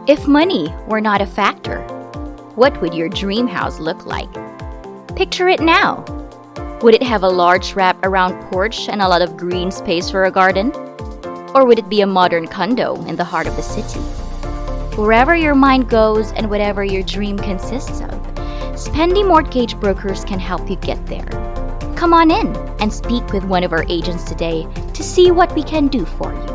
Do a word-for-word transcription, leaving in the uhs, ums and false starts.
If money were not a factor, what would your dream house look like? Picture it now. Would it have a large wrap-around porch and a lot of green space for a garden? Or would it be a modern condo in the heart of the city? Wherever your mind goes and whatever your dream consists of, Spendi Mortgage Brokers can help you get there. Come on in and speak with one of our agents today to see what we can do for you.